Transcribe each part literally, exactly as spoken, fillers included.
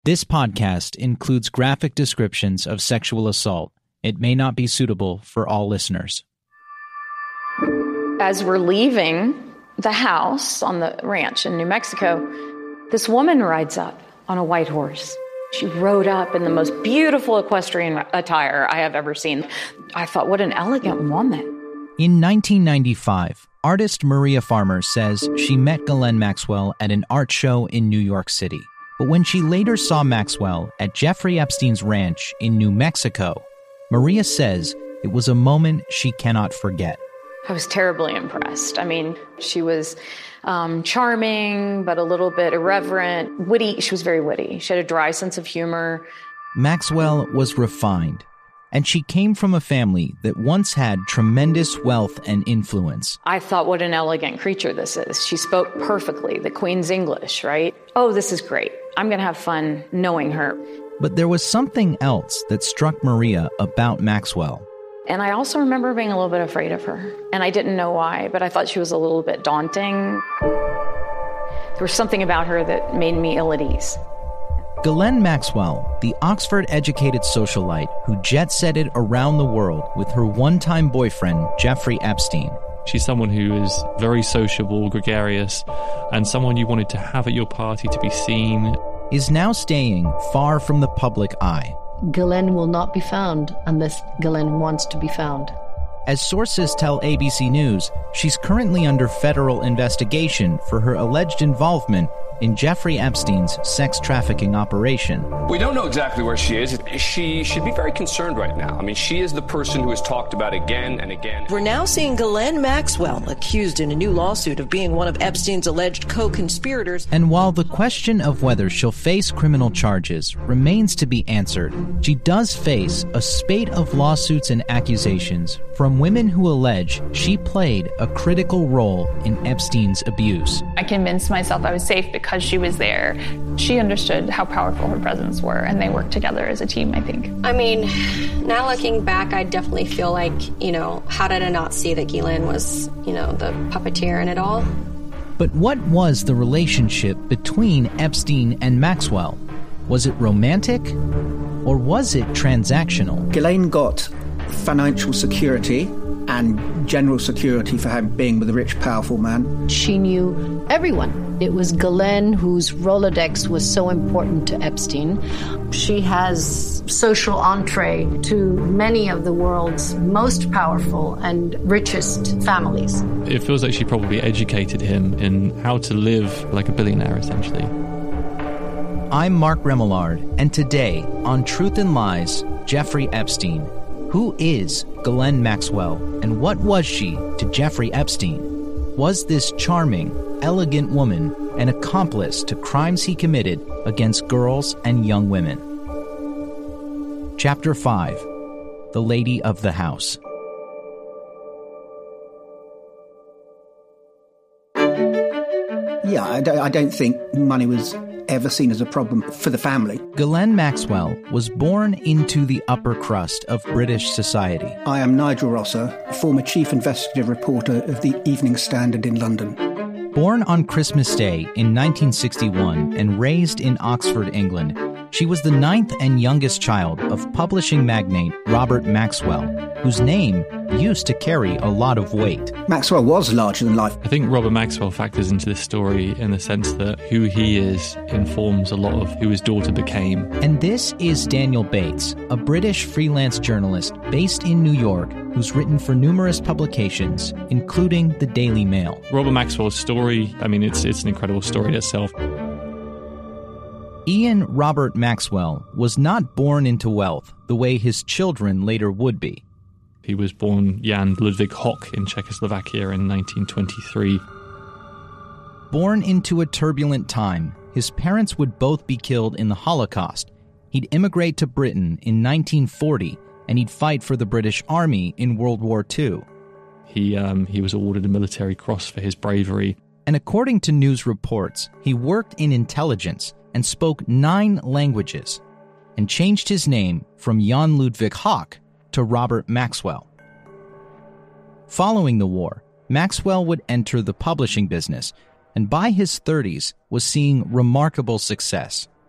This podcast includes graphic descriptions of sexual assault. It may not be suitable for all listeners. As we're leaving the house on the ranch in New Mexico, this woman rides up on a white horse. She rode up in the most beautiful equestrian attire I have ever seen. I thought, what an elegant woman. In nineteen ninety-five, artist Maria Farmer says she met Ghislaine Maxwell at an art show in New York City. But when she later saw Maxwell at Jeffrey Epstein's ranch in New Mexico, Maria says it was a moment she cannot forget. I was terribly impressed. I mean, she was um, charming, but a little bit irreverent, witty. She was very witty. She had a dry sense of humor. Maxwell was refined, and she came from a family that once had tremendous wealth and influence. I thought, what an elegant creature this is. She spoke perfectly, the Queen's English, right? Oh, this is great. I'm going to have fun knowing her. But there was something else that struck Maria about Maxwell. And I also remember being a little bit afraid of her. And I didn't know why, but I thought she was a little bit daunting. There was something about her that made me ill at ease. Ghislaine Maxwell, the Oxford-educated socialite who jet-setted around the world with her one-time boyfriend, Jeffrey Epstein. She's someone who is very sociable, gregarious, and someone you wanted to have at your party to be seen. Is now staying far from the public eye. Ghislaine will not be found unless Ghislaine wants to be found. As sources tell A B C News, she's currently under federal investigation for her alleged involvement in Jeffrey Epstein's sex trafficking operation. We don't know exactly where she is. She should be very concerned right now. I mean, she is the person who is talked about again and again. We're now seeing Ghislaine Maxwell accused in a new lawsuit of being one of Epstein's alleged co-conspirators. And while the question of whether she'll face criminal charges remains to be answered, she does face a spate of lawsuits and accusations from women who allege she played a critical role in Epstein's abuse. I convinced myself I was safe because she was there. She understood how powerful her presence were, and they worked together as a team, I think. I mean, now looking back, I definitely feel like, you know, how did I not see that Ghislaine was, you know, the puppeteer in it all? But what was the relationship between Epstein and Maxwell? Was it romantic, or was it transactional? Ghislaine got financial security and general security for having, being with a rich, powerful man. She knew everyone. It was Ghislaine whose Rolodex was so important to Epstein. She has social entree to many of the world's most powerful and richest families. It feels like she probably educated him in how to live like a billionaire, essentially. I'm Mark Remillard, and today on Truth and Lies, Jeffrey Epstein. Who is Ghislaine Maxwell, and what was she to Jeffrey Epstein? Was this charming, elegant woman an accomplice to crimes he committed against girls and young women? Chapter five. The Lady of the House. Yeah, I don't, I don't think money was ever seen as a problem for the family. Ghislaine Maxwell was born into the upper crust of British society. I am Nigel Rosser, former chief investigative reporter of the Evening Standard in London. Born on Christmas Day in nineteen sixty-one and raised in Oxford, England, she was the ninth and youngest child of publishing magnate Robert Maxwell, whose name used to carry a lot of weight. Maxwell was larger than life. I think Robert Maxwell factors into this story in the sense that who he is informs a lot of who his daughter became. And this is Daniel Bates, a British freelance journalist based in New York who's written for numerous publications, including the Daily Mail. Robert Maxwell's story, I mean, it's it's an incredible story in itself. Ian Robert Maxwell was not born into wealth the way his children later would be. He was born Jan Ludwig Hock in Czechoslovakia in nineteen twenty-three. Born into a turbulent time, his parents would both be killed in the Holocaust. He'd immigrate to Britain in nineteen forty, and he'd fight for the British Army in World War Two. He, um, he was awarded a military cross for his bravery. And according to news reports, he worked in intelligence and spoke nine languages, and changed his name from Jan Ludwig Hock to Robert Maxwell. Following the war, Maxwell would enter the publishing business, and by his thirties was seeing remarkable success.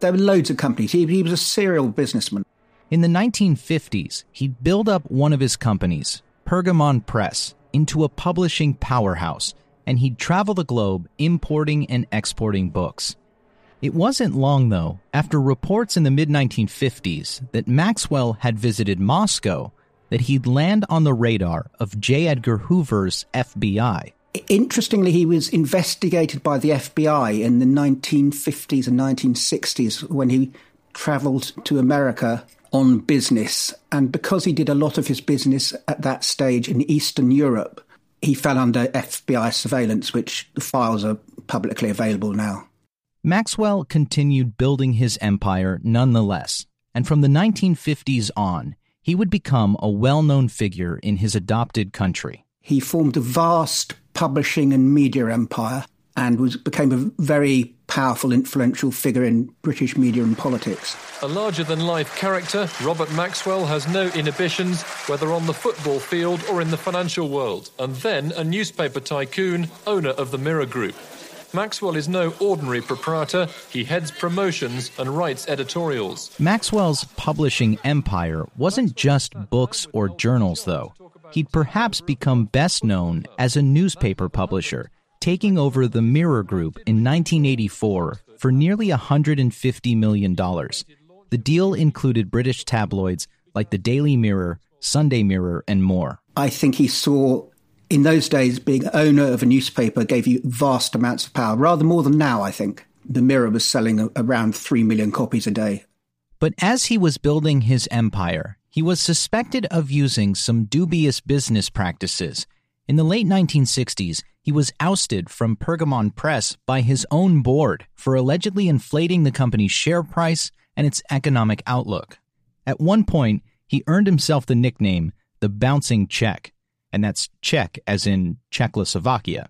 There were loads of companies. He, he was a serial businessman. In the nineteen fifties, he'd build up one of his companies, Pergamon Press, into a publishing powerhouse, and he'd travel the globe importing and exporting books. It wasn't long, though, after reports in the mid nineteen fifties that Maxwell had visited Moscow, that he'd land on the radar of J. Edgar Hoover's F B I. Interestingly, he was investigated by the F B I in the nineteen fifties and nineteen sixties when he travelled to America on business. And because he did a lot of his business at that stage in Eastern Europe, he fell under F B I surveillance, which the files are publicly available now. Maxwell continued building his empire nonetheless, and from the nineteen fifties on, he would become a well-known figure in his adopted country. He formed a vast publishing and media empire and was became a very powerful, influential figure in British media and politics. A larger-than-life character, Robert Maxwell has no inhibitions, whether on the football field or in the financial world, and then a newspaper tycoon, owner of the Mirror Group. Maxwell is no ordinary proprietor. He heads promotions and writes editorials. Maxwell's publishing empire wasn't just books or journals, though. He'd perhaps become best known as a newspaper publisher, taking over the Mirror Group in nineteen eighty-four for nearly one hundred fifty million dollars. The deal included British tabloids like the Daily Mirror, Sunday Mirror, and more. I think he saw, in those days, being owner of a newspaper gave you vast amounts of power, rather more than now, I think. The Mirror was selling around three million copies a day. But as he was building his empire, he was suspected of using some dubious business practices. In the late nineteen sixties, he was ousted from Pergamon Press by his own board for allegedly inflating the company's share price and its economic outlook. At one point, he earned himself the nickname the Bouncing Czech, and that's Czech as in Czechoslovakia.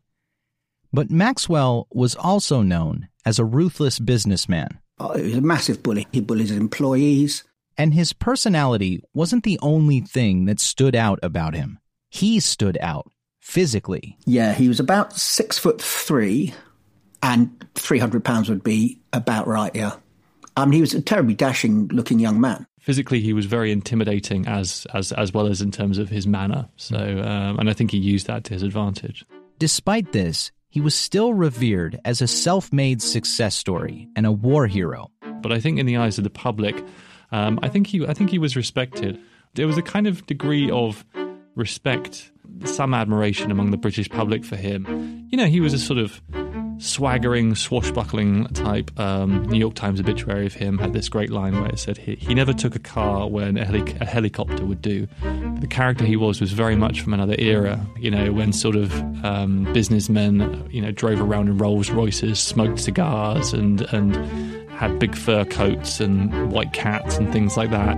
But Maxwell was also known as a ruthless businessman. Oh, he was a massive bully. He bullied his employees. And his personality wasn't the only thing that stood out about him. He stood out physically. Yeah, he was about six foot three, and three hundred pounds would be about right, yeah. I mean, he was a terribly dashing-looking young man. Physically, he was very intimidating as as as well as in terms of his manner. So, um, and I think he used that to his advantage. Despite this, he was still revered as a self-made success story and a war hero. But I think in the eyes of the public, um, I think he I think he was respected. There was a kind of degree of respect, some admiration among the British public for him. You know, he was a sort of swaggering, swashbuckling type. Um, New York Times obituary of him had this great line where it said he, he never took a car when a, heli- a helicopter would do. The character he was was very much from another era, you know, when sort of um, businessmen, you know, drove around in Rolls Royces, smoked cigars and, and had big fur coats and white cats and things like that.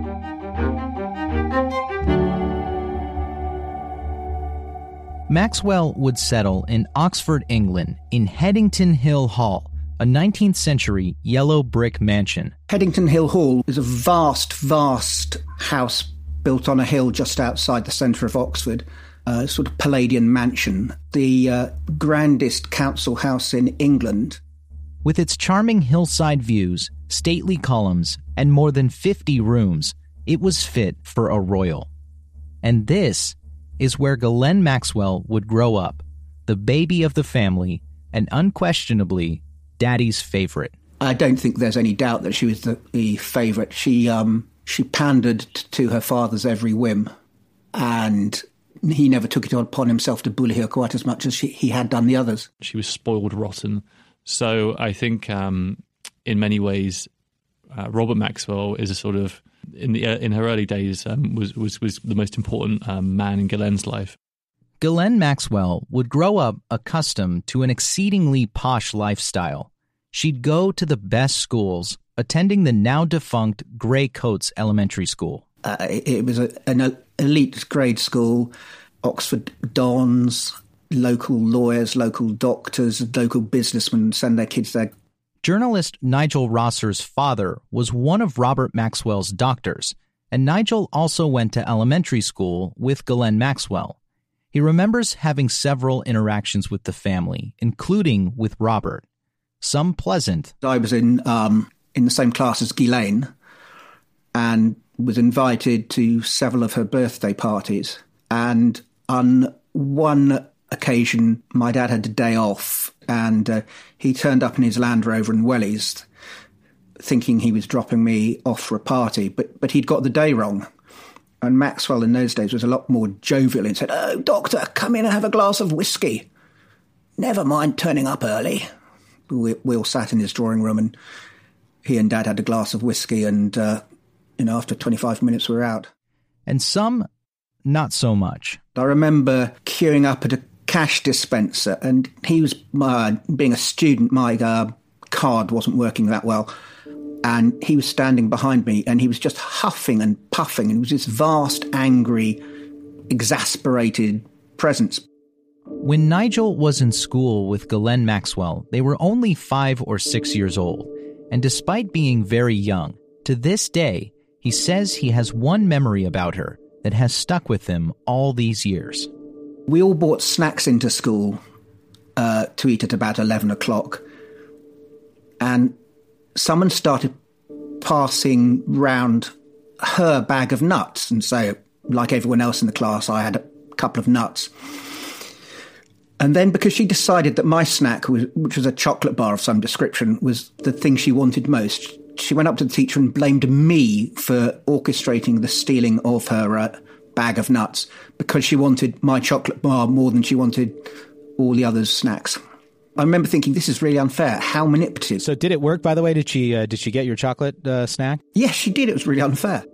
Maxwell would settle in Oxford, England, in Headington Hill Hall, a nineteenth century yellow brick mansion. Headington Hill Hall is a vast, vast house built on a hill just outside the centre of Oxford, a sort of Palladian mansion, the uh, grandest council house in England. With its charming hillside views, stately columns, and more than fifty rooms, it was fit for a royal. And this is where Ghislaine Maxwell would grow up, the baby of the family, and unquestionably, Daddy's favorite. I don't think there's any doubt that she was the, the favourite. She um, she pandered t- to her father's every whim, and he never took it upon himself to bully her quite as much as she, he had done the others. She was spoiled rotten. So I think um, in many ways, uh, Robert Maxwell is a sort of, in the in her early days, um, was, was was the most important um, man in Ghislaine's life. Ghislaine Maxwell would grow up accustomed to an exceedingly posh lifestyle. She'd go to the best schools, attending the now-defunct Grey Coats Elementary School. Uh, it, it was a, an elite grade school, Oxford dons, local lawyers, local doctors, local businessmen send their kids there. Journalist Nigel Rosser's father was one of Robert Maxwell's doctors, and Nigel also went to elementary school with Ghislaine Maxwell. He remembers having several interactions with the family, including with Robert. Some pleasant. I was in um, in the same class as Ghislaine and was invited to several of her birthday parties. And on one occasion, my dad had a day off, and uh, he turned up in his Land Rover in Wellies, thinking he was dropping me off for a party, but but he'd got the day wrong. And Maxwell in those days was a lot more jovial and said, "Oh, doctor, come in and have a glass of whiskey. Never mind turning up early." We, we all sat in his drawing room, and he and Dad had a glass of whiskey, and uh, you know, after twenty-five minutes we were out. And some, not so much. I remember queuing up at a cash dispenser, and he was, uh, being a student, my uh, card wasn't working that well, and he was standing behind me, and he was just huffing and puffing, and it was this vast, angry, exasperated presence. When Nigel was in school with Ghislaine Maxwell, they were only five or six years old, and despite being very young, to this day, he says he has one memory about her that has stuck with him all these years. We all bought snacks into school uh, to eat at about eleven o'clock, and someone started passing round her bag of nuts, and so, like everyone else in the class, I had a couple of nuts. And then, because she decided that my snack, was, which was a chocolate bar of some description, was the thing she wanted most, she went up to the teacher and blamed me for orchestrating the stealing of her uh, bag of nuts, because she wanted my chocolate bar more than she wanted all the others' snacks. I remember thinking, this is really unfair. How manipulative. So did it work, by the way? Did she uh, did she get your chocolate uh, snack? Yes, she did. It was really unfair.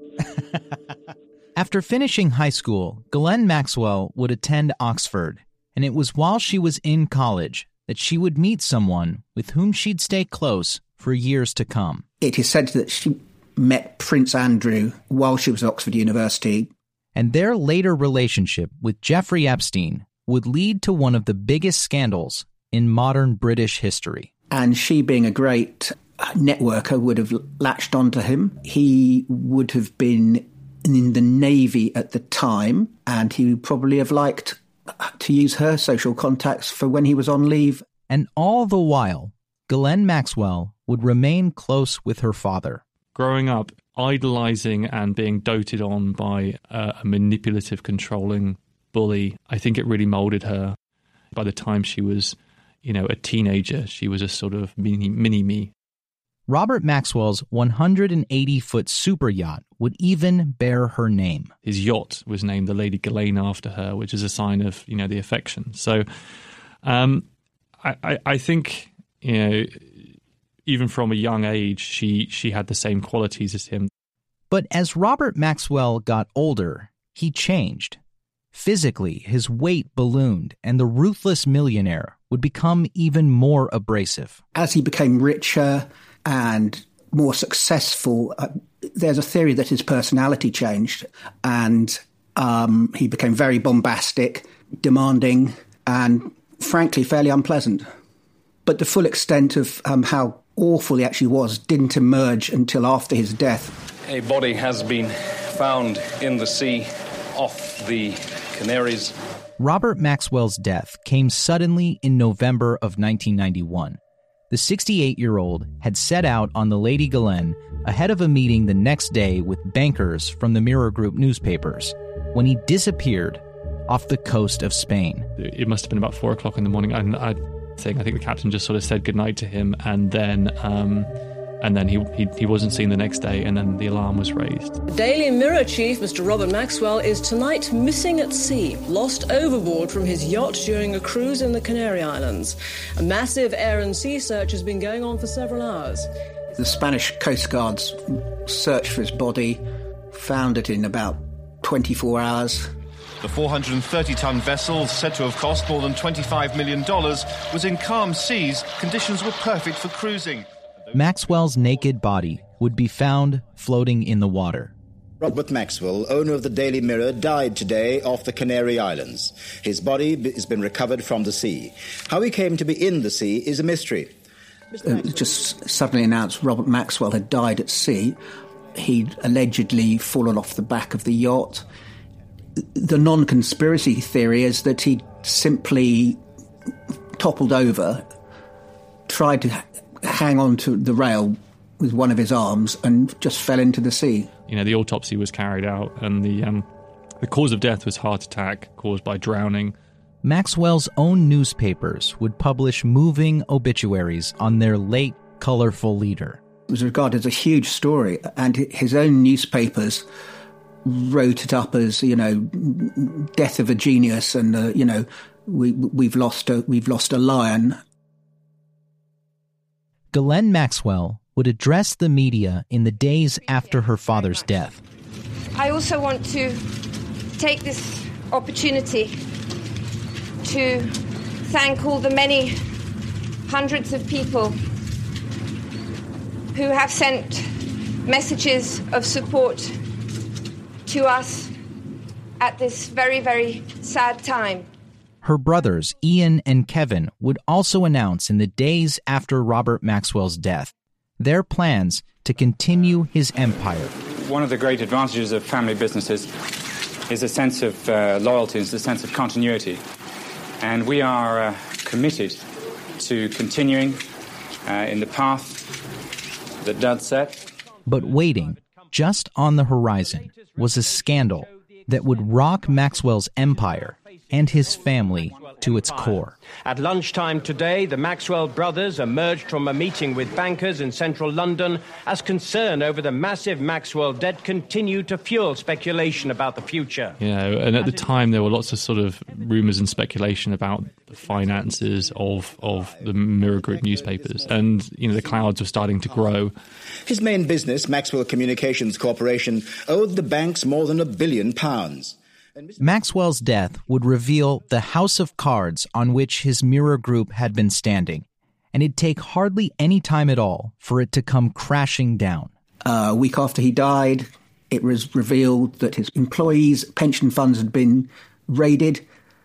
After finishing high school, Ghislaine Maxwell would attend Oxford, and it was while she was in college that she would meet someone with whom she'd stay close for years to come. It is said that she met Prince Andrew while she was at Oxford University. And their later relationship with Jeffrey Epstein would lead to one of the biggest scandals in modern British history. And she, being a great networker, would have latched onto him. He would have been in the Navy at the time, and he would probably have liked to use her social contacts for when he was on leave. And all the while, Ghislaine Maxwell would remain close with her father. Growing up, idolizing and being doted on by a, a manipulative, controlling bully, I think it really molded her. By the time she was, you know, a teenager, she was a sort of mini, mini me. Robert Maxwell's one hundred eighty foot super yacht would even bear her name. His yacht was named the Lady Ghislaine after her, which is a sign of, you know, the affection. So um, I, I, I think, you know, even from a young age, she, she had the same qualities as him. But as Robert Maxwell got older, he changed. Physically, his weight ballooned, and the ruthless millionaire would become even more abrasive. As he became richer and more successful, uh, there's a theory that his personality changed, and um, he became very bombastic, demanding, and frankly fairly unpleasant. But the full extent of um, how awful he actually was didn't emerge until after his death. A body has been found in the sea off the Canaries. Robert Maxwell's death came suddenly in November of nineteen ninety-one. The sixty-eight-year-old had set out on the Lady Ghislaine ahead of a meeting the next day with bankers from the Mirror Group newspapers when he disappeared off the coast of Spain. It must have been about four o'clock in the morning. And I think I think the captain just sort of said goodnight to him, and then um, and then he, he he wasn't seen the next day, and then the alarm was raised. Daily Mirror chief Mister Robert Maxwell is tonight missing at sea, lost overboard from his yacht during a cruise in the Canary Islands. A massive air and sea search has been going on for several hours. The Spanish Coast Guard's search for his body found it in about twenty-four hours. The four hundred thirty ton vessel, said to have cost more than twenty-five million dollars, was in calm seas. Conditions were perfect for cruising. Maxwell's naked body would be found floating in the water. Robert Maxwell, owner of the Daily Mirror, died today off the Canary Islands. His body has been recovered from the sea. How he came to be in the sea is a mystery. Uh, just suddenly announced Robert Maxwell had died at sea. He'd allegedly fallen off the back of the yacht. The non-conspiracy theory is that he simply toppled over, tried to hang on to the rail with one of his arms and just fell into the sea. You know, the autopsy was carried out, and the um, the cause of death was heart attack caused by drowning. Maxwell's own newspapers would publish moving obituaries on their late, colorful leader. It was regarded as a huge story, and his own newspapers wrote it up as, you know, death of a genius, and uh, you know, we we've lost a we've lost a lion. Ghislaine Maxwell would address the media in the days after her father's death. I also want to take this opportunity to thank all the many hundreds of people who have sent messages of support to us at this very, very sad time. Her brothers, Ian and Kevin, would also announce in the days after Robert Maxwell's death their plans to continue his empire. One of the great advantages of family businesses is a sense of uh, loyalty, is a sense of continuity. And we are uh, committed to continuing uh, in the path that Dad set. But waiting, just on the horizon, was a scandal that would rock Maxwell's empire and his family to its core. At lunchtime today, the Maxwell brothers emerged from a meeting with bankers in central London as concern over the massive Maxwell debt continued to fuel speculation about the future. You know, and at the time there were lots of sort of rumours and speculation about the finances of of the Mirror Group newspapers, and you know the clouds were starting to grow. His main business, Maxwell Communications Corporation, owed the banks more than a billion pounds. Maxwell's death would reveal the house of cards on which his Mirror Group had been standing, and it'd take hardly any time at all for it to come crashing down. Uh, a week after he died, it was revealed that his employees' pension funds had been raided,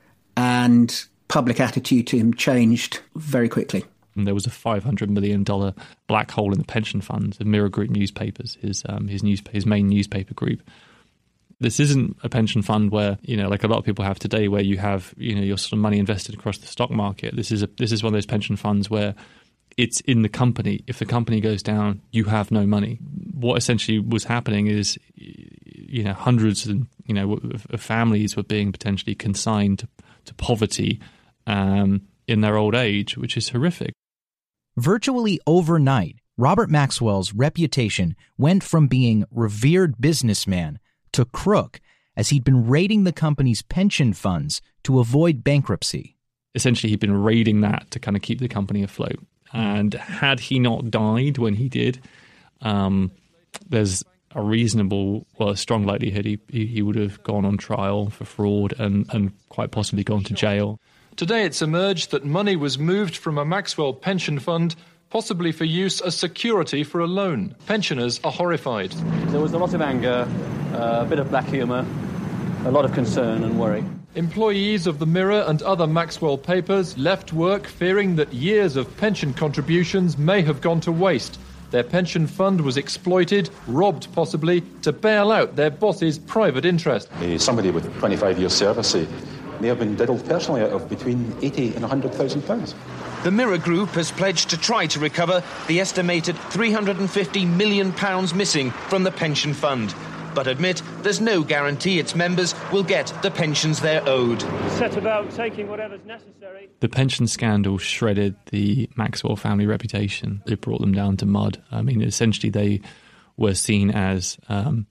and public attitude to him changed very quickly. And there was a five hundred million dollars black hole in the pension funds of Mirror Group newspapers, his um, his, news, his main newspaper group. This isn't a pension fund where, you know, like a lot of people have today, where you have, you know, your sort of money invested across the stock market. This is a this is one of those pension funds where it's in the company. If the company goes down, you have no money. What essentially was happening is, you know, hundreds and you know of families were being potentially consigned to, to poverty um, in their old age, which is horrific. Virtually overnight, Robert Maxwell's reputation went from being revered businessman to crook, as he'd been raiding the company's pension funds to avoid bankruptcy. Essentially, he'd been raiding that to kind of keep the company afloat. And had he not died when he did, um, there's a reasonable, well, a strong likelihood he, he would have gone on trial for fraud and, and quite possibly gone to jail. Today it's emerged that money was moved from a Maxwell pension fund, possibly for use as security for a loan. Pensioners are horrified. There was a lot of anger, uh, a bit of black humour, a lot of concern and worry. Employees of the Mirror and other Maxwell papers left work fearing that years of pension contributions may have gone to waste. Their pension fund was exploited, robbed possibly, to bail out their boss's private interest. Uh, somebody with twenty-five years service uh, may have been diddled personally out of between eighty and one hundred thousand pounds. The Mirror Group has pledged to try to recover the estimated three hundred fifty million pounds missing from the pension fund, but admit there's no guarantee its members will get the pensions they're owed. Set about taking whatever's necessary. The pension scandal shredded the Maxwell family reputation. It brought them down to mud. I mean, essentially they were seen as um,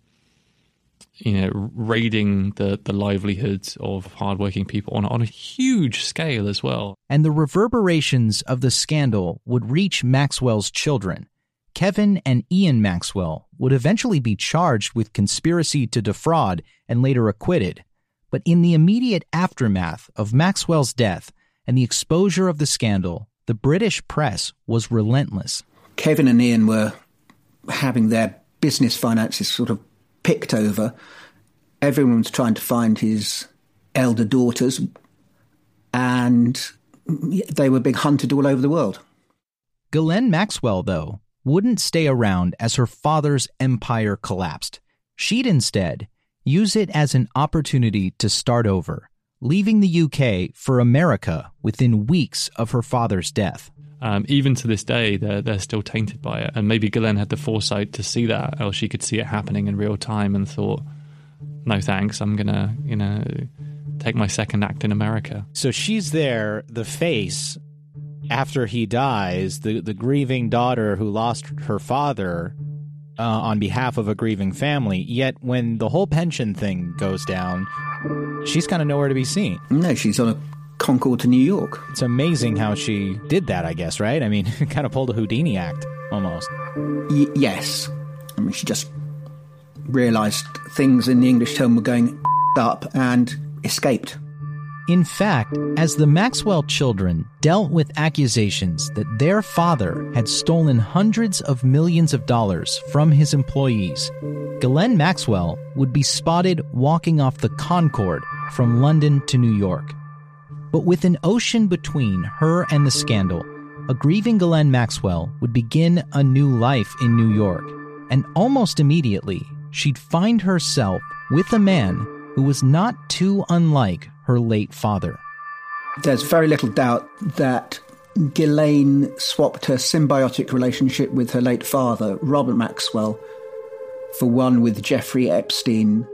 you know, raiding the, the livelihoods of hardworking people on, on a huge scale as well. And the reverberations of the scandal would reach Maxwell's children. Kevin and Ian Maxwell would eventually be charged with conspiracy to defraud and later acquitted. But in the immediate aftermath of Maxwell's death and the exposure of the scandal, the British press was relentless. Kevin and Ian were having their business finances sort of picked over. Everyone was trying to find his elder daughters, and they were being hunted all over the world. Ghislaine Maxwell, though, wouldn't stay around as her father's empire collapsed. She'd instead use it as an opportunity to start over, leaving the U K for America within weeks of her father's death. Um, even to this day, they're, they're still tainted by it. And maybe Ghislaine had the foresight to see that, or she could see it happening in real time and thought, no thanks, I'm going to, you know, take my second act in America. So she's there, the face, after he dies, the, the grieving daughter who lost her father uh, on behalf of a grieving family. Yet when the whole pension thing goes down, she's kind of nowhere to be seen. No, she's on a Concorde to New York. It's amazing how she did that, I guess, right? I mean, kind of pulled a Houdini act, almost. Y- yes. I mean, she just realised things in the English term were going up and escaped. In fact, as the Maxwell children dealt with accusations that their father had stolen hundreds of millions of dollars from his employees, Ghislaine Maxwell would be spotted walking off the Concorde from London to New York. But with an ocean between her and the scandal, a grieving Ghislaine Maxwell would begin a new life in New York, and almost immediately, she'd find herself with a man who was not too unlike her late father. There's very little doubt that Ghislaine swapped her symbiotic relationship with her late father, Robert Maxwell, for one with Jeffrey Epstein.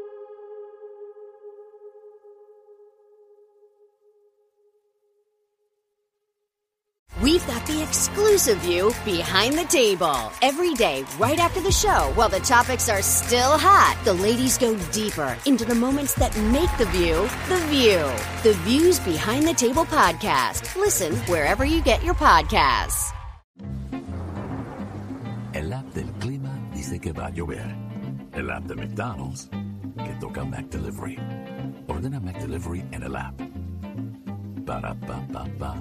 We've got the exclusive view behind the table. Every day, right after the show, while the topics are still hot, the ladies go deeper into the moments that make the view the view. The Views Behind the Table podcast. Listen wherever you get your podcasts. El app del clima dice que va a llover. El app de McDonald's que toca Mac Delivery. Ordena Mac Delivery en el app. Para pa pa pa.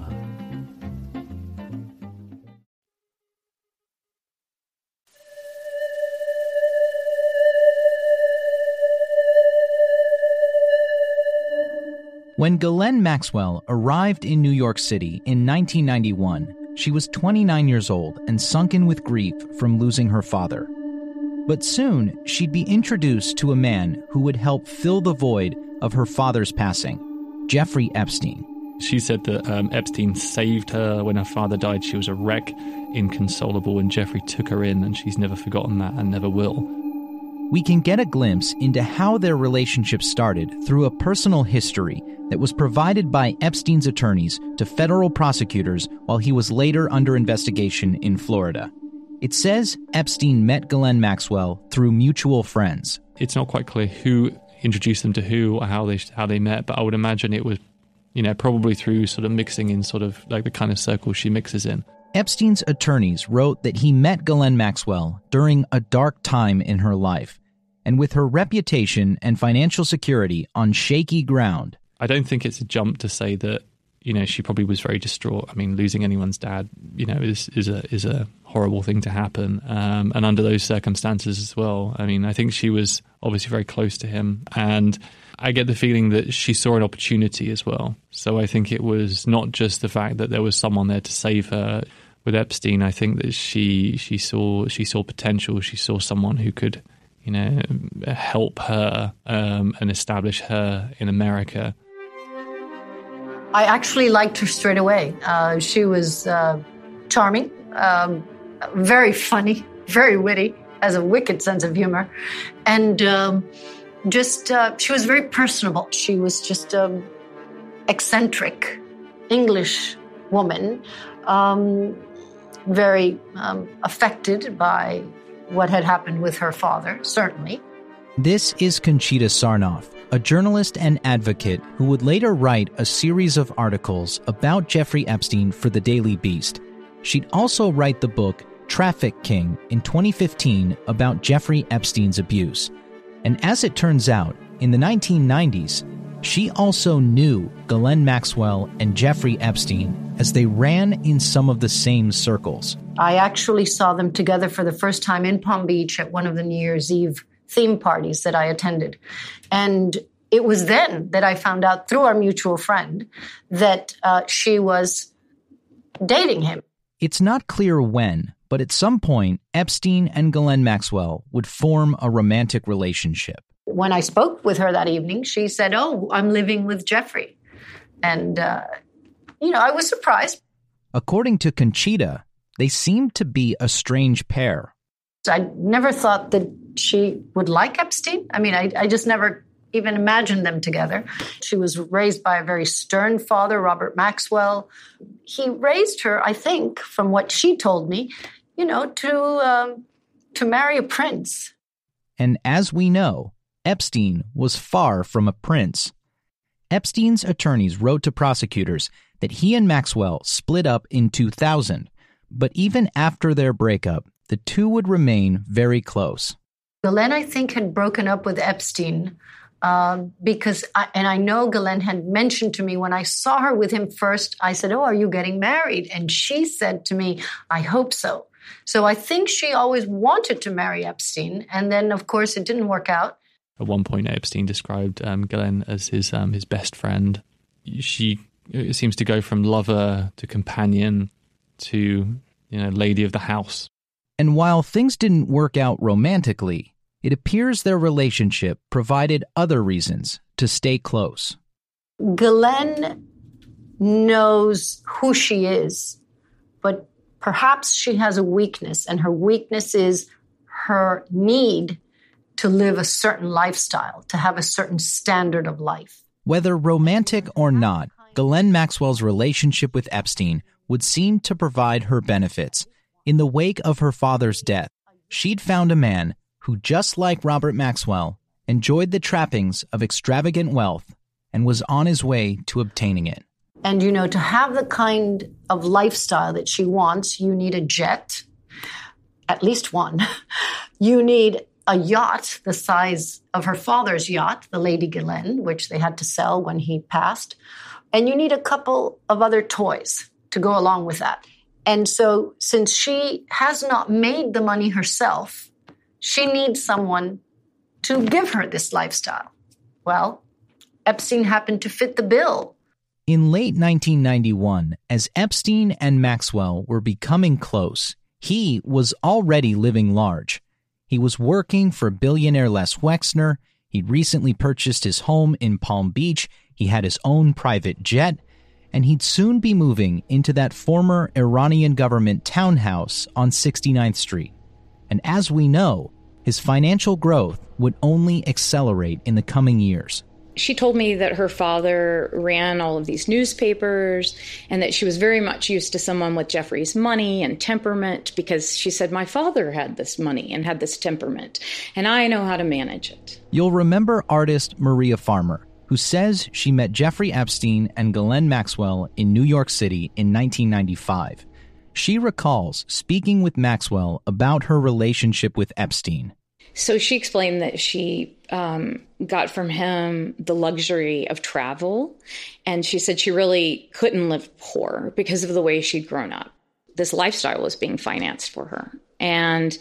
When Ghislaine Maxwell arrived in New York City in nineteen ninety-one, she was twenty-nine years old and sunken with grief from losing her father. But soon, she'd be introduced to a man who would help fill the void of her father's passing, Jeffrey Epstein. She said that um, Epstein saved her when her father died. She was a wreck, inconsolable, and Jeffrey took her in, and she's never forgotten that and never will. We can get a glimpse into how their relationship started through a personal history that was provided by Epstein's attorneys to federal prosecutors while he was later under investigation in Florida. It says Epstein met Ghislaine Maxwell through mutual friends. It's not quite clear who introduced them to who or how they how they met, but I would imagine it was, you know, probably through sort of mixing in sort of like the kind of circle she mixes in. Epstein's attorneys wrote that he met Ghislaine Maxwell during a dark time in her life, and with her reputation and financial security on shaky ground. I don't think it's a jump to say that, you know, she probably was very distraught. I mean, losing anyone's dad, you know, is is a is a horrible thing to happen. Um, and under those circumstances as well. I mean, I think she was obviously very close to him. And I get the feeling that she saw an opportunity as well. So I think it was not just the fact that there was someone there to save her. With Epstein, I think that she she saw she saw potential. She saw someone who could, you know, help her um, and establish her in America. I actually liked her straight away. Uh, she was uh, charming, um, very funny, very witty, has a wicked sense of humor. And um, just, uh, she was very personable. She was just an eccentric English woman, um, very um, affected by what had happened with her father, certainly. This is Conchita Sarnoff, a journalist and advocate who would later write a series of articles about Jeffrey Epstein for the Daily Beast. She'd also write the book Traffic King in twenty fifteen about Jeffrey Epstein's abuse. And as it turns out, in the nineteen nineties, she also knew Ghislaine Maxwell and Jeffrey Epstein as they ran in some of the same circles. I actually saw them together for the first time in Palm Beach at one of the New Year's Eve theme parties that I attended. And it was then that I found out through our mutual friend that uh, she was dating him. It's not clear when, but at some point, Epstein and Ghislaine Maxwell would form a romantic relationship. When I spoke with her that evening, she said, "Oh, I'm living with Jeffrey." And, uh, you know, I was surprised. According to Conchita, they seemed to be a strange pair. I never thought that she would like Epstein. I mean, I, I just never even imagined them together. She was raised by a very stern father, Robert Maxwell. He raised her, I think, from what she told me, you know, to um, to marry a prince. And as we know, Epstein was far from a prince. Epstein's attorneys wrote to prosecutors that he and Maxwell split up in two thousand, but even after their breakup, the two would remain very close. Ghislaine, I think, had broken up with Epstein uh, because, I, and I know Ghislaine had mentioned to me when I saw her with him first, I said, oh, are you getting married? And she said to me, I hope so. So I think she always wanted to marry Epstein. And then, of course, it didn't work out. At one point, Epstein described um, Ghislaine as his um, his best friend. She it seems to go from lover to companion to, you know, lady of the house. And while things didn't work out romantically, it appears their relationship provided other reasons to stay close. Ghislaine knows who she is, but perhaps she has a weakness, and her weakness is her need to live a certain lifestyle, to have a certain standard of life. Whether romantic or not, Ghislaine Maxwell's relationship with Epstein would seem to provide her benefits. In the wake of her father's death, she'd found a man who, just like Robert Maxwell, enjoyed the trappings of extravagant wealth and was on his way to obtaining it. And, you know, to have the kind of lifestyle that she wants, you need a jet, at least one. You need a yacht the size of her father's yacht, the Lady Ghislaine, which they had to sell when he passed. And you need a couple of other toys to go along with that. And so since she has not made the money herself, she needs someone to give her this lifestyle. Well, Epstein happened to fit the bill. In late nineteen ninety-one, as Epstein and Maxwell were becoming close, he was already living large. He was working for billionaire Les Wexner. He'd recently purchased his home in Palm Beach. He had his own private jet. And he'd soon be moving into that former Iranian government townhouse on sixty-ninth Street. And as we know, his financial growth would only accelerate in the coming years. She told me that her father ran all of these newspapers and that she was very much used to someone with Jeffrey's money and temperament, because she said, my father had this money and had this temperament, and I know how to manage it. You'll remember artist Maria Farmer, who says she met Jeffrey Epstein and Ghislaine Maxwell in New York City in nineteen ninety-five. She recalls speaking with Maxwell about her relationship with Epstein. So she explained that she um, got from him the luxury of travel, and she said she really couldn't live poor because of the way she'd grown up. This lifestyle was being financed for her. And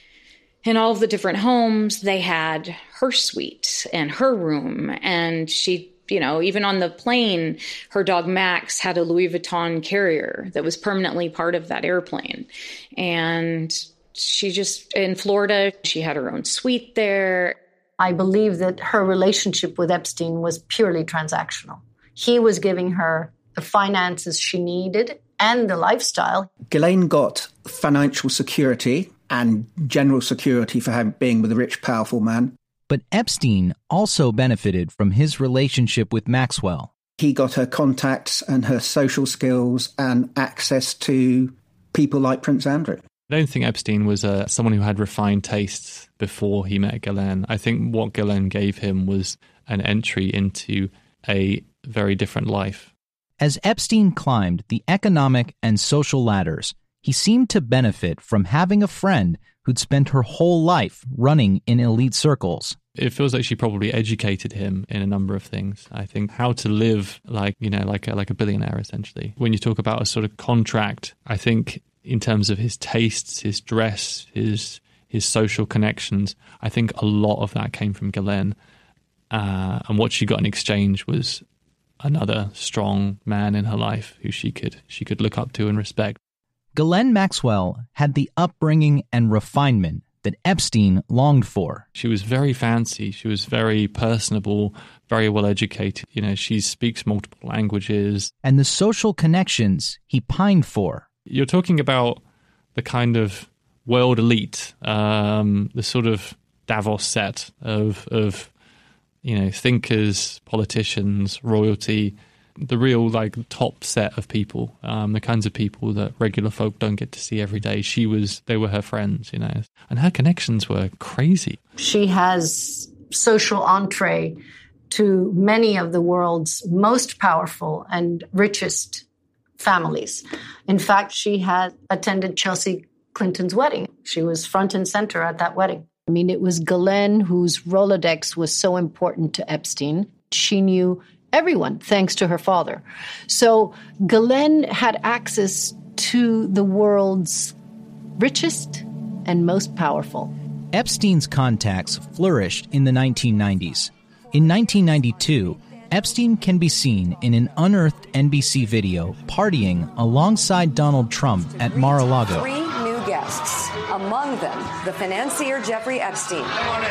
in all of the different homes, they had her suite and her room. And she, you know, even on the plane, her dog Max had a Louis Vuitton carrier that was permanently part of that airplane. And she just, in Florida, she had her own suite there. I believe that her relationship with Epstein was purely transactional. He was giving her the finances she needed and the lifestyle. Ghislaine got financial security and general security for having, being with a rich, powerful man. But Epstein also benefited from his relationship with Maxwell. He got her contacts and her social skills and access to people like Prince Andrew. I don't think Epstein was uh, someone who had refined tastes before he met Ghislaine. I think what Ghislaine gave him was an entry into a very different life. As Epstein climbed the economic and social ladders, he seemed to benefit from having a friend who'd spent her whole life running in elite circles. It feels like she probably educated him in a number of things. I think how to live like, you know, like a, like a billionaire, essentially. When you talk about a sort of contract, I think in terms of his tastes, his dress, his his social connections, I think a lot of that came from Ghislaine. Uh, and what she got in exchange was another strong man in her life who she could she could look up to and respect. Ghislaine Maxwell had the upbringing and refinement that Epstein longed for. She was very fancy. She was very personable, very well educated. You know, she speaks multiple languages. And the social connections he pined for. You're talking about the kind of world elite, um, the sort of Davos set of, of, you know, thinkers, politicians, royalty, the real like top set of people, um, the kinds of people that regular folk don't get to see every day. She was, they were her friends, you know, and her connections were crazy. She has social entree to many of the world's most powerful and richest families. In fact, she had attended Chelsea Clinton's wedding. She was front and center at that wedding. I mean, it was Ghislaine whose Rolodex was so important to Epstein. She knew everyone, thanks to her father. So Ghislaine had access to the world's richest and most powerful. Epstein's contacts flourished in the nineteen nineties. In nineteen ninety-two, Epstein can be seen in an unearthed N B C video partying alongside Donald Trump at Mar-a-Lago. Three new guests, among them the financier Jeffrey Epstein.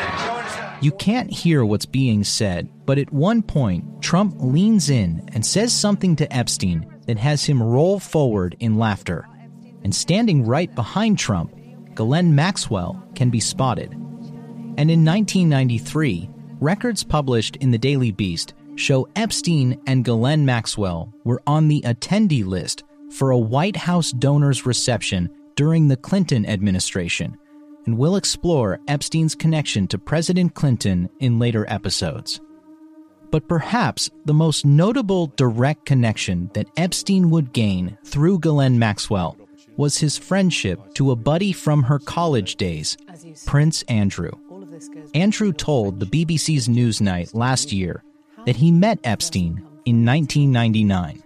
You can't hear what's being said, but at one point, Trump leans in and says something to Epstein that has him roll forward in laughter. And standing right behind Trump, Ghislaine Maxwell can be spotted. And in nineteen ninety-three, records published in the Daily Beast show Epstein and Ghislaine Maxwell were on the attendee list for a White House donors reception during the Clinton administration. And we'll explore Epstein's connection to President Clinton in later episodes. But perhaps the most notable direct connection that Epstein would gain through Ghislaine Maxwell was his friendship to a buddy from her college days, Prince Andrew. Andrew told the B B C's Newsnight last year that he met Epstein in nineteen ninety-nine.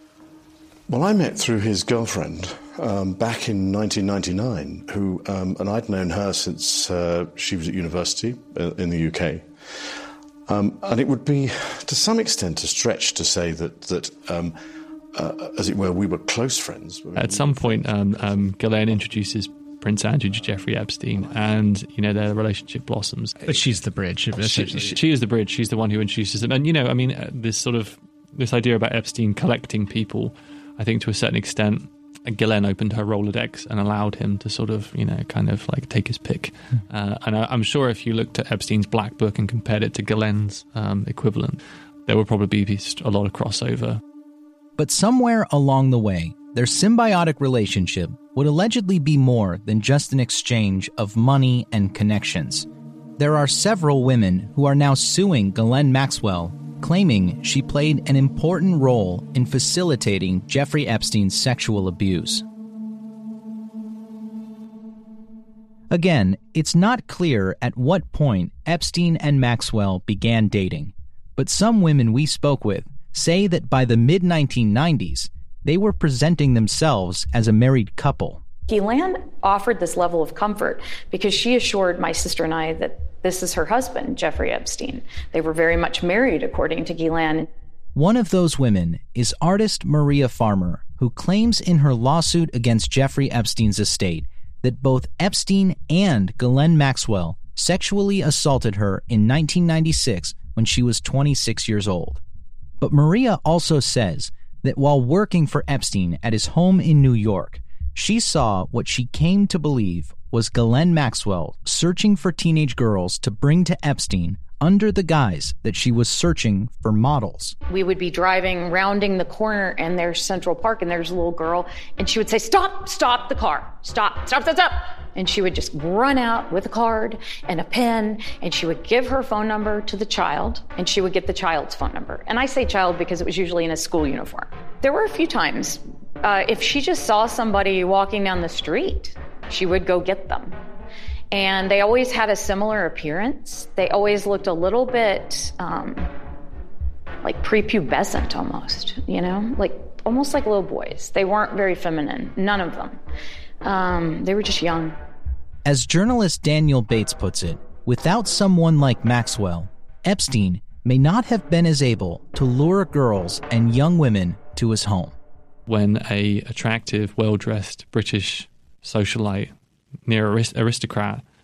Well, I met through his girlfriend um, back in nineteen ninety-nine, who, um, and I'd known her since uh, she was at university in the U K. Um, and it would be, to some extent, a stretch to say that, that um, uh, as it were, we were close friends. At some point, um, um, Ghislaine introduces Prince Andrew to Jeffrey Epstein, and, you know, their relationship blossoms. But she's the bridge. She, she is the bridge. She's the one who introduces them. And, you know, I mean, uh, this sort of, this idea about Epstein collecting people, I think to a certain extent, Ghislaine opened her Rolodex and allowed him to sort of, you know, kind of like take his pick. Uh, and I, I'm sure if you looked at Epstein's Black Book and compared it to Ghislaine's um, equivalent, there would probably be a lot of crossover. But somewhere along the way, their symbiotic relationship would allegedly be more than just an exchange of money and connections. There are several women who are now suing Ghislaine Maxwell, claiming she played an important role in facilitating Jeffrey Epstein's sexual abuse. Again, it's not clear at what point Epstein and Maxwell began dating, but some women we spoke with say that by the mid nineteen nineties, they were presenting themselves as a married couple. Ghislaine offered this level of comfort because she assured my sister and I that this is her husband, Jeffrey Epstein. They were very much married, according to Ghislaine. One of those women is artist Maria Farmer, who claims in her lawsuit against Jeffrey Epstein's estate that both Epstein and Ghislaine Maxwell sexually assaulted her in nineteen ninety-six when she was twenty-six years old. But Maria also says that while working for Epstein at his home in New York, she saw what she came to believe was Ghislaine Maxwell searching for teenage girls to bring to Epstein under the guise that she was searching for models. We would be driving, rounding the corner, and there's Central Park, and there's a little girl, and she would say, stop, stop the car, stop, stop, stop, stop. And she would just run out with a card and a pen, and she would give her phone number to the child, and she would get the child's phone number. And I say child because it was usually in a school uniform. There were a few times, uh, if she just saw somebody walking down the street, she would go get them. And they always had a similar appearance. They always looked a little bit um, like prepubescent almost, you know, like almost like little boys. They weren't very feminine, none of them. Um, they were just young. As journalist Daniel Bates puts it, without someone like Maxwell, Epstein may not have been as able to lure girls and young women to his home. When a attractive, well-dressed British socialite, near aristocrat,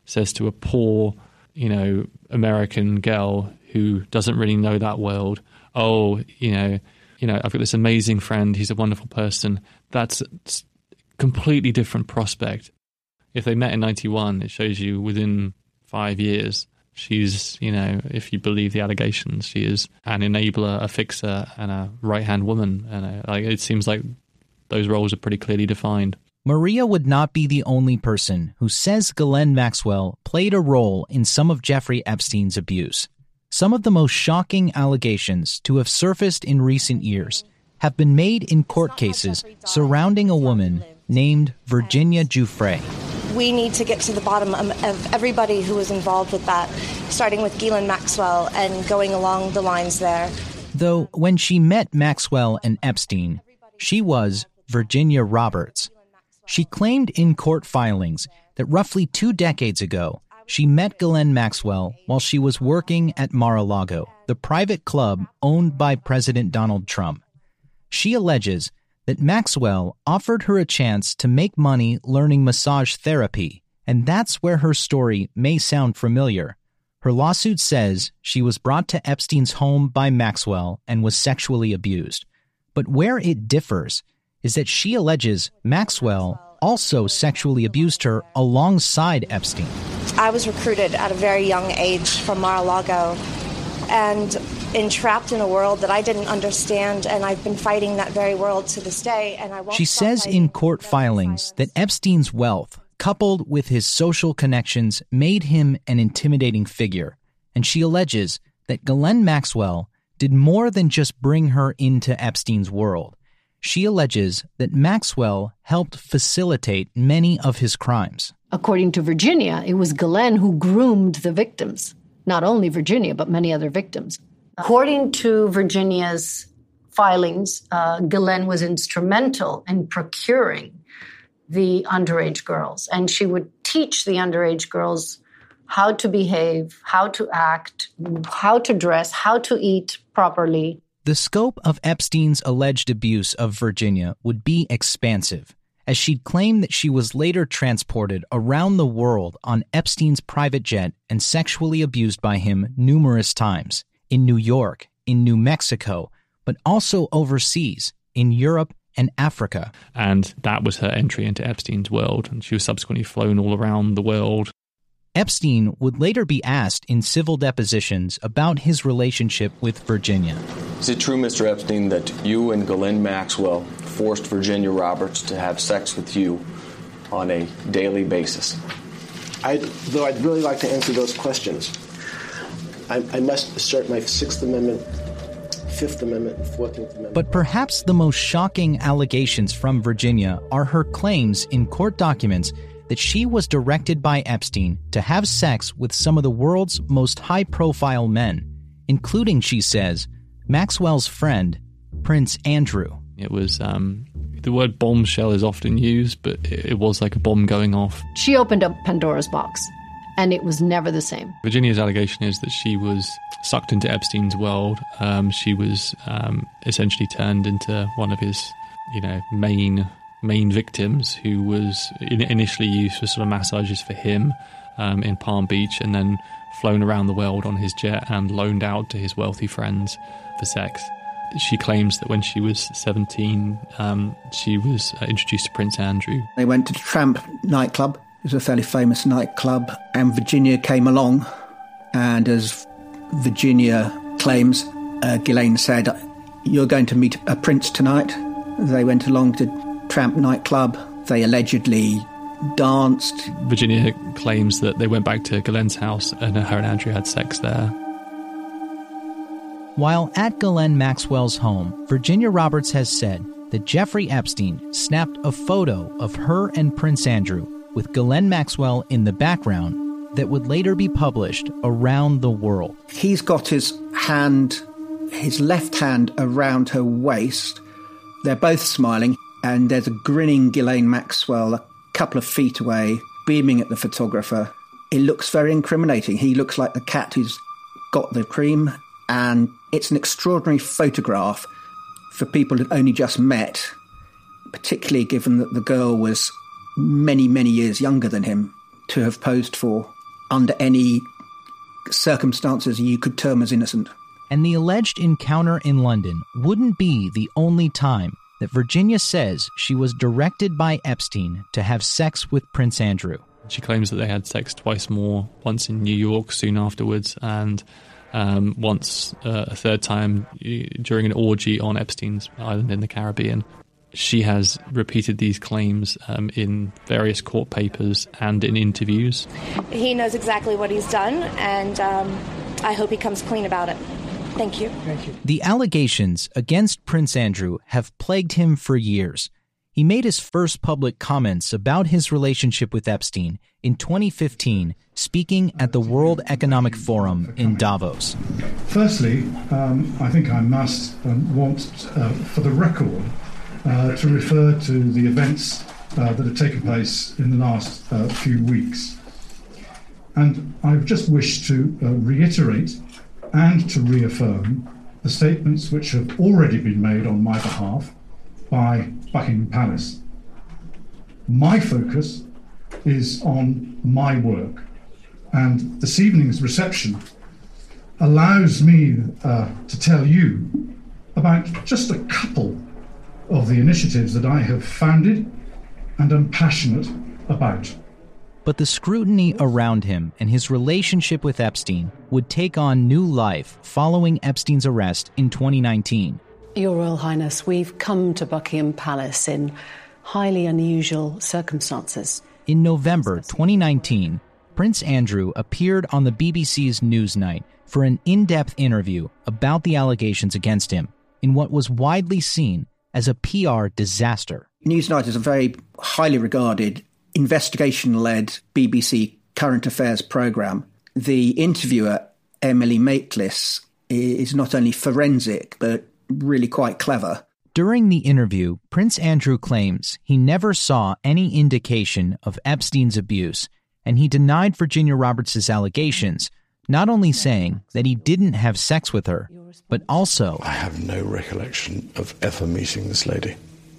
says to a poor, you know, American girl who doesn't really know that world, oh, you know, you know, I've got this amazing friend, he's a wonderful person. That's a completely different prospect. If they met in ninety-one, it shows you within five years, she's, you know, if you believe the allegations, she is an enabler, a fixer, and a right-hand woman. And a, like, it seems like those roles are pretty clearly defined. Maria would not be the only person who says Ghislaine Maxwell played a role in some of Jeffrey Epstein's abuse. Some of the most shocking allegations to have surfaced in recent years have been made in court cases surrounding a woman named Virginia Giuffre. We need to get to the bottom of everybody who was involved with that, starting with Ghislaine Maxwell and going along the lines there. Though when she met Maxwell and Epstein, she was Virginia Roberts. She claimed in court filings that roughly two decades ago, she met Ghislaine Maxwell while she was working at Mar-a-Lago, the private club owned by President Donald Trump. She alleges that Maxwell offered her a chance to make money learning massage therapy, and that's where her story may sound familiar. Her lawsuit says she was brought to Epstein's home by Maxwell and was sexually abused. But where it differs is that she alleges Maxwell also sexually abused her alongside Epstein. I was recruited at a very young age from Mar-a-Lago and entrapped in a world that I didn't understand, and I've been fighting that very world to this day. And I won't She says in court filings that Epstein's wealth, coupled with his social connections, made him an intimidating figure, and she alleges that Ghislaine Maxwell did more than just bring her into Epstein's world. She alleges that Maxwell helped facilitate many of his crimes. According to Virginia, it was Ghislaine who groomed the victims. Not only Virginia, but many other victims. According to Virginia's filings, uh, Ghislaine was instrumental in procuring the underage girls, and she would teach the underage girls how to behave, how to act, how to dress, how to eat properly. The scope of Epstein's alleged abuse of Virginia would be expansive, as she'd claim that she was later transported around the world on Epstein's private jet and sexually abused by him numerous times, in New York, in New Mexico, but also overseas, in Europe and Africa. And that was her entry into Epstein's world, and she was subsequently flown all around the world. Epstein would later be asked in civil depositions about his relationship with Virginia. Is it true, Mister Epstein, that you and Ghislaine Maxwell forced Virginia Roberts to have sex with you on a daily basis? I, though I'd really like to answer those questions, I, I must assert my Sixth Amendment, Fifth Amendment, and Fourteenth Amendment. But perhaps the most shocking allegations from Virginia are her claims in court documents that she was directed by Epstein to have sex with some of the world's most high-profile men, including, she says, Maxwell's friend, Prince Andrew. It was, um, the word bombshell is often used, but it, it was like a bomb going off. She opened up Pandora's box, and it was never the same. Virginia's allegation is that she was sucked into Epstein's world. Um, she was um, essentially turned into one of his, you know, main... main victims, who was in- initially used for sort of massages for him um, in Palm Beach, and then flown around the world on his jet and loaned out to his wealthy friends for sex. She claims that when she was seventeen, um, she was uh, introduced to Prince Andrew. They went to the Tramp nightclub. It was a fairly famous nightclub, and Virginia came along, and as Virginia claims, uh, Ghislaine said, "You're going to meet a prince tonight." They went along to Tramp nightclub. They allegedly danced. Virginia claims that they went back to Ghislaine's house and her and Andrew had sex there. While at Ghislaine Maxwell's home, Virginia Roberts has said that Jeffrey Epstein snapped a photo of her and Prince Andrew with Ghislaine Maxwell in the background that would later be published around the world. He's got his hand, his left hand around her waist. They're both smiling. And there's a grinning Ghislaine Maxwell a couple of feet away, beaming at the photographer. It looks very incriminating. He looks like the cat who's got the cream, and it's an extraordinary photograph for people who've only just met, particularly given that the girl was many, many years younger than him, to have posed for. under any circumstances you could term as innocent. And the alleged encounter in London wouldn't be the only time that Virginia says she was directed by Epstein to have sex with Prince Andrew. She claims that they had sex twice more, once in New York soon afterwards, and um, once uh, a third time during an orgy on Epstein's island in the Caribbean. She has repeated these claims um, in various court papers and in interviews. He knows exactly what he's done, and um, I hope he comes clean about it. Thank you. Thank you. The allegations against Prince Andrew have plagued him for years. He made his first public comments about his relationship with Epstein in twenty fifteen, speaking at the World Economic Forum in Davos. Firstly, um, I think I must um, want, uh, for the record, uh, to refer to the events uh, that have taken place in the last uh, few weeks. And I just wish to uh, reiterate and to reaffirm the statements which have already been made on my behalf by Buckingham Palace. My focus is on my work, and this evening's reception allows me uh, to tell you about just a couple of the initiatives that I have founded and am passionate about. But the scrutiny around him and his relationship with Epstein would take on new life following Epstein's arrest in twenty nineteen. Your Royal Highness, we've come to Buckingham Palace in highly unusual circumstances. In November twenty nineteen, Prince Andrew appeared on the B B C's Newsnight for an in-depth interview about the allegations against him in what was widely seen as a P R disaster. Newsnight is a very highly regarded, investigation-led B B C current affairs programme. The interviewer, Emily Maitlis, is not only forensic, but really quite clever. During the interview, Prince Andrew claims he never saw any indication of Epstein's abuse, and he denied Virginia Roberts' allegations, not only saying that he didn't have sex with her, but also... I have no recollection of ever meeting this lady.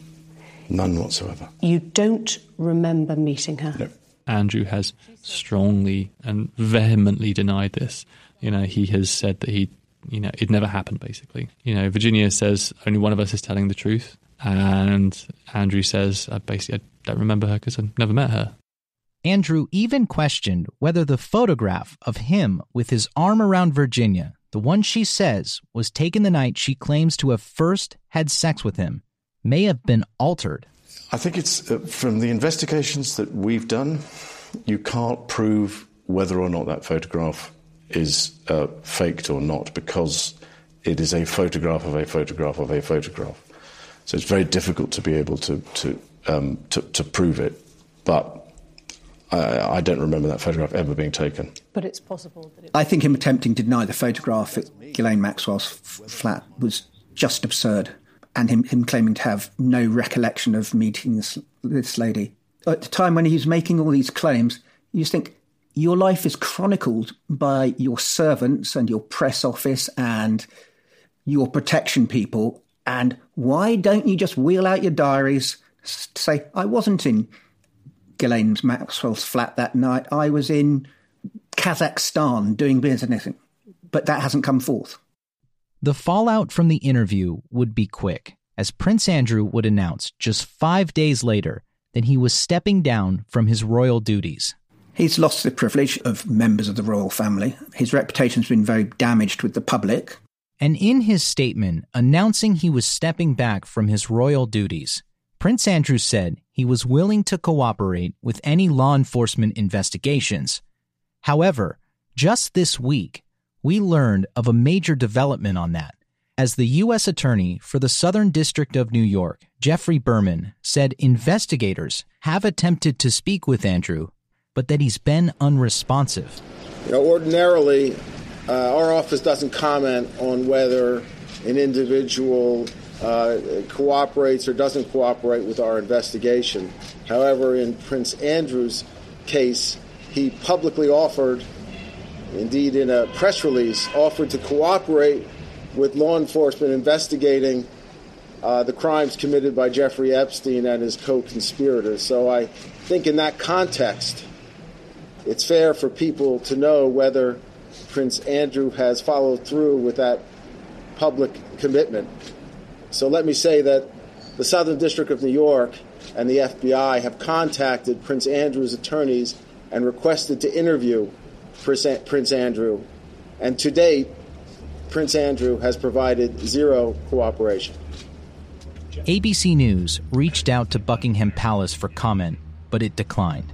None whatsoever. You don't remember meeting her? No. Andrew has strongly and vehemently denied this. You know, he has said that he, you know, it never happened, basically. You know, Virginia says only one of us is telling the truth. And Andrew says, I basically, I don't remember her because I've never met her. Andrew even questioned whether the photograph of him with his arm around Virginia, the one she says was taken the night she claims to have first had sex with him, may have been altered. I think it's, uh, from the investigations that we've done, you can't prove whether or not that photograph is uh, faked or not, because it is a photograph of a photograph of a photograph. So it's very difficult to be able to to um, to, to prove it. But I, I don't remember that photograph ever being taken. But it's possible that it... I think him attempting to deny the photograph at Ghislaine Maxwell's f- flat was just absurd. And him, him claiming to have no recollection of meeting this, this lady. At the time when he was making all these claims, you just think, your life is chronicled by your servants and your press office and your protection people, and why don't you just wheel out your diaries to say, I wasn't in Ghislaine Maxwell's flat that night, I was in Kazakhstan doing business, but that hasn't come forth. The fallout from the interview would be quick, as Prince Andrew would announce just five days later that he was stepping down from his royal duties. He's lost the privilege of members of the royal family. His reputation's been very damaged with the public. And in his statement announcing he was stepping back from his royal duties, Prince Andrew said he was willing to cooperate with any law enforcement investigations. However, just this week, we learned of a major development on that, as the U S Attorney for the Southern District of New York, Geoffrey Berman, said investigators have attempted to speak with Andrew, but that he's been unresponsive. You know, ordinarily, uh, our office doesn't comment on whether an individual uh, cooperates or doesn't cooperate with our investigation. However, in Prince Andrew's case, he publicly offered, indeed in a press release, offered to cooperate with law enforcement investigating uh, the crimes committed by Jeffrey Epstein and his co-conspirators. So I think in that context, it's fair for people to know whether Prince Andrew has followed through with that public commitment. So let me say that the Southern District of New York and the F B I have contacted Prince Andrew's attorneys and requested to interview Prince Andrew. And to date, Prince Andrew has provided zero cooperation. A B C News reached out to Buckingham Palace for comment, but it declined.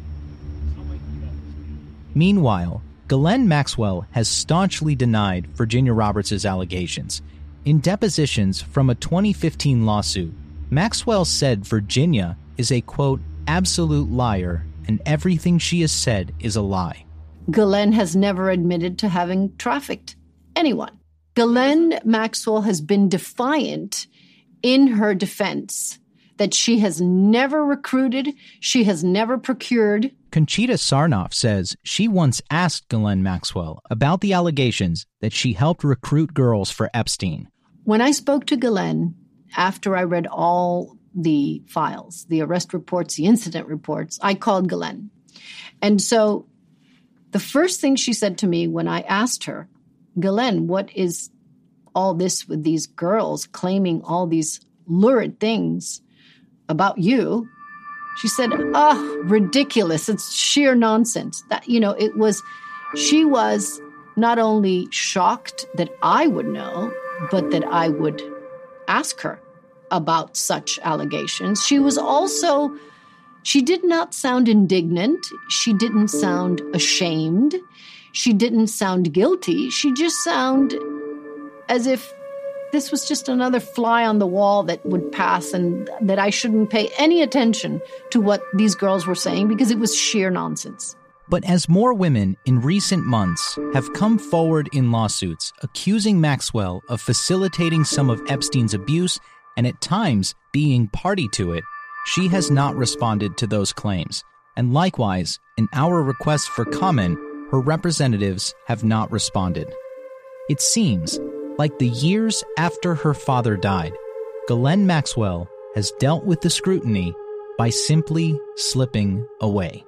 Meanwhile, Ghislaine Maxwell has staunchly denied Virginia Roberts' allegations. In depositions from a twenty fifteen lawsuit, Maxwell said Virginia is a, quote, absolute liar and everything she has said is a lie. Ghislaine has never admitted to having trafficked anyone. Ghislaine Maxwell has been defiant in her defense that she has never recruited, she has never procured. Conchita Sarnoff says she once asked Ghislaine Maxwell about the allegations that she helped recruit girls for Epstein. When I spoke to Ghislaine, after I read all the files, the arrest reports, the incident reports, I called Ghislaine. And so the first thing she said to me when I asked her, Ghislaine, what is all this with these girls claiming all these lurid things about you? She said, oh, ridiculous. It's sheer nonsense. That, you know, it was, she was not only shocked that I would know, but that I would ask her about such allegations. She was also, she did not sound indignant. She didn't sound ashamed. She didn't sound guilty. She just sounded as if this was just another fly on the wall that would pass and that I shouldn't pay any attention to what these girls were saying because it was sheer nonsense. But as more women in recent months have come forward in lawsuits accusing Maxwell of facilitating some of Epstein's abuse and at times being party to it, she has not responded to those claims. And likewise, in our request for comment, her representatives have not responded. It seems like the years after her father died, Ghislaine Maxwell has dealt with the scrutiny by simply slipping away.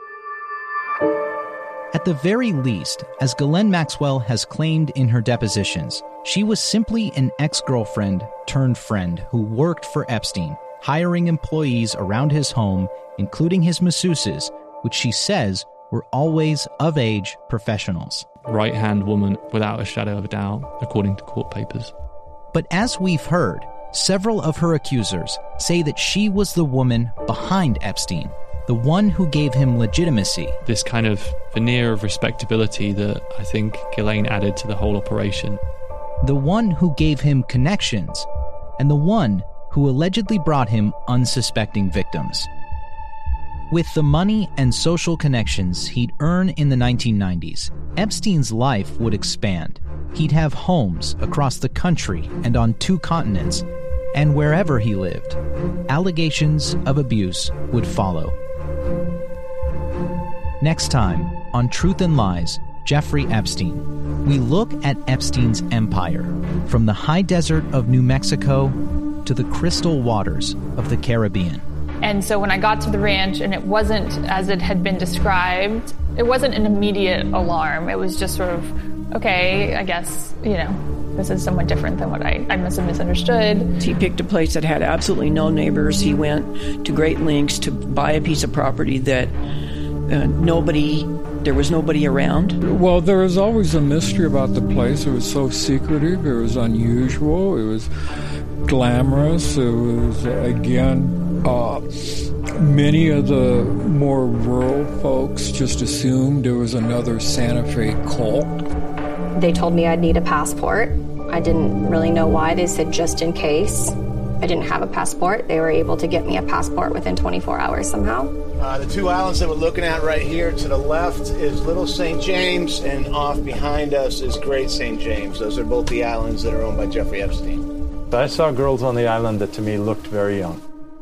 At the very least, as Ghislaine Maxwell has claimed in her depositions, she was simply an ex-girlfriend turned friend who worked for Epstein, hiring employees around his home, including his masseuses, which she says were always of-age professionals. Right-hand woman without a shadow of a doubt, according to court papers. But as we've heard, several of her accusers say that she was the woman behind Epstein, the one who gave him legitimacy. This kind of veneer of respectability that I think Ghislaine added to the whole operation. The one who gave him connections, and the one who allegedly brought him unsuspecting victims. With the money and social connections he'd earn in the nineteen nineties, Epstein's life would expand. He'd have homes across the country and on two continents, and wherever he lived, allegations of abuse would follow. Next time on Truth and Lies, Jeffrey Epstein, we look at Epstein's empire, from the high desert of New Mexico to the crystal waters of the Caribbean. And so when I got to the ranch and it wasn't as it had been described, it wasn't an immediate alarm. It was just sort of, okay, I guess, you know, this is somewhat different than what I, I must have misunderstood. He picked a place that had absolutely no neighbors. He went to great lengths to buy a piece of property that uh, nobody, there was nobody around. Well, there was always a mystery about the place. It was so secretive. It was unusual. It was glamorous. It was, again, Uh, many of the more rural folks just assumed there was another Santa Fe cult. They told me I'd need a passport. I didn't really know why. They said just in case. I didn't have a passport. They were able to get me a passport within twenty-four hours somehow. Uh, the two islands that we're looking at right here to the left is Little Saint James, and off behind us is Great Saint James. Those are both the islands that are owned by Jeffrey Epstein. I saw girls on the island that to me looked very young.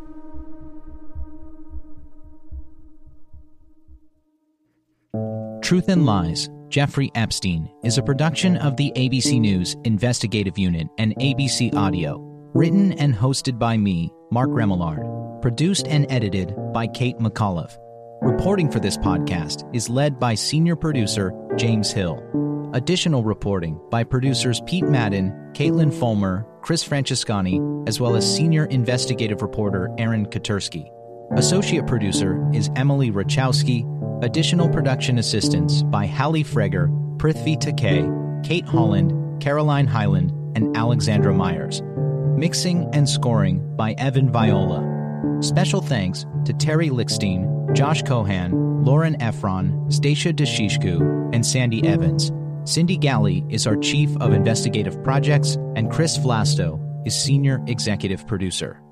Truth and Lies, Jeffrey Epstein is a production of the A B C News Investigative Unit and A B C Audio. Written and hosted by me, Mark Remillard. Produced and edited by Kate McAuliffe. Reporting for this podcast is led by senior producer James Hill. Additional reporting by producers Pete Madden, Caitlin Fulmer, Chris Francescani, as well as senior investigative reporter Aaron Katursky. Associate producer is Emily Rachowski. Additional production assistance by Hallie Freger, Prithvi Takei, Kate Holland, Caroline Hyland, and Alexandra Myers. Mixing and scoring by Evan Viola. Special thanks to Terry Lickstein, Josh Cohan, Lauren Efron, Stacia Deshishku, and Sandy Evans. Cindy Galley is our Chief of Investigative Projects, and Chris Vlasto is Senior Executive Producer.